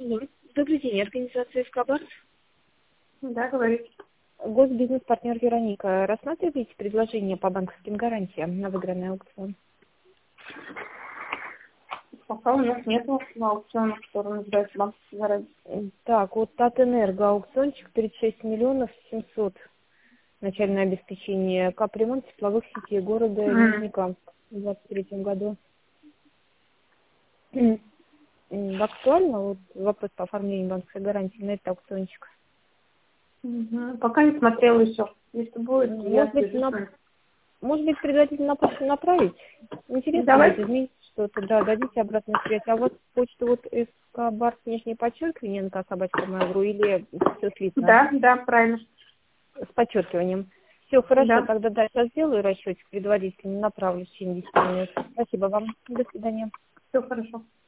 Алло. Добрый день, организация «Эскобар». Да, говорите. Госбизнес-партнер Вероника. Рассматриваете предложение по банковским гарантиям на выигранный аукцион? Пока у нас нету аукциона, который называется банковский гарантий. Так, вот Татэнерго аукциончик 36 миллионов 700. Начальное обеспечение капремонт тепловых сетей города Нижнекамск в 2023 году. Актуально вот вопрос по оформлению банковской гарантии на этот аукциончик? Пока не смотрела еще. Если будет, я свяжусь. Может быть, предварительно на почту направить? Интересно, Давайте. будет изменить что-то, да, дадите обратную связь. А вот почту вот Эскобар, нижнее подчеркивание, НК-собачка.ру или все слитно? Да, правильно. С подчеркиванием. Все хорошо, Да. тогда да, сейчас сделаю расчетик предварительно, направлю в течение 10 минут. Спасибо вам. До свидания. Все хорошо.